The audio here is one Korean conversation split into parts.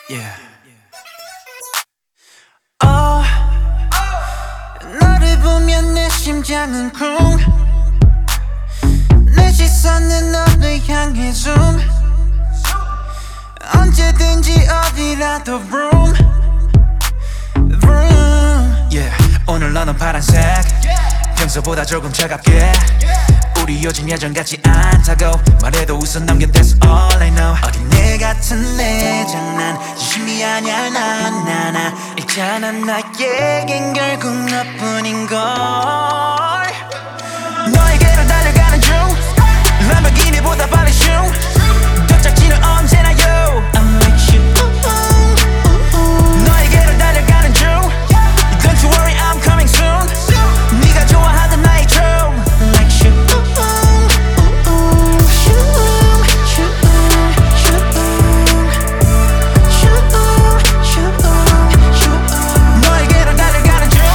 Yeah. 너를 보면 내 심장은 쿵. 내 시선은 너를 향해 zoom. 언제든지 어디라도 vroom vroom. Yeah. 오늘 너는 파란색. 평소보다 조금 차갑게. 우리 요즘 예전같지 않다고 말해도 웃어 넘겨 that's all I know. 어린애 같은 내 장난 진심이 아냐 나 있잖아 나에겐 결국 너뿐인걸. 너에게로 달려가는 중 람보르기니보다 빨리 슝 도착지는 언제나 yo I'm like you. 너에게로 달려가는 중 Don't you worry I'm coming soon. 네가 좋아하던 나의 춤 like you. 너에게로 달려가는 중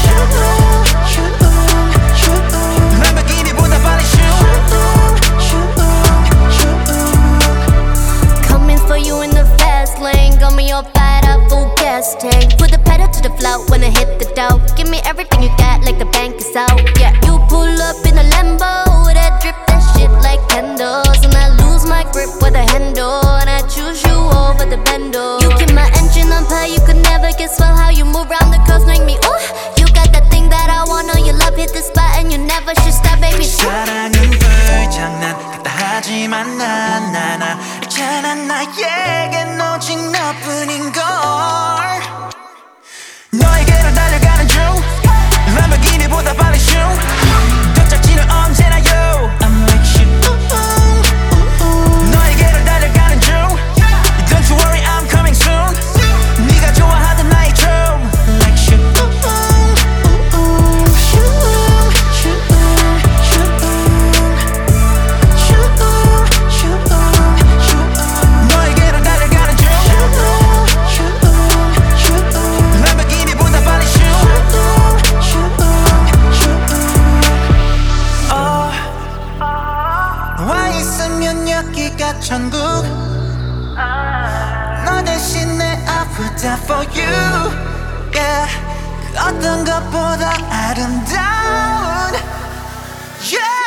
람보르기니보다 빨리 슝 Coming for you in the fast lane. Got me all fired up, full gas tank. Put the pedal to the floor when I hit the dough. Give me everything you got like the bank is out. Yeah, you pull up in a Lambo. That drip, that shit like candles. And I lose my grip with a handle. And I choose you over the bando. You keep my engine on fire, you could never guess well how you move around the curves make me ooh. You got that thing that I want on your love, hit the spot and you never should stop, baby. 사랑은 불장난 같다 하지만 나 있잖아 나에겐 오직 너뿐인걸. 너에게로 달려가는 중 람보르기니보다 빨리 슝 도착지는 언제나 yo I'm like you. 너에게로 달려가는 중 Don't you worry I'm coming soon. 네가 좋아하던 나의 춤 like you. 너에게로 달려가는 중 람보르기니보다 빨리 슝 너와 있으면 여기가 천국. 너 대신 내 아프다 for you. Yeah. 그 어떤 것보다 아름다운 yeah.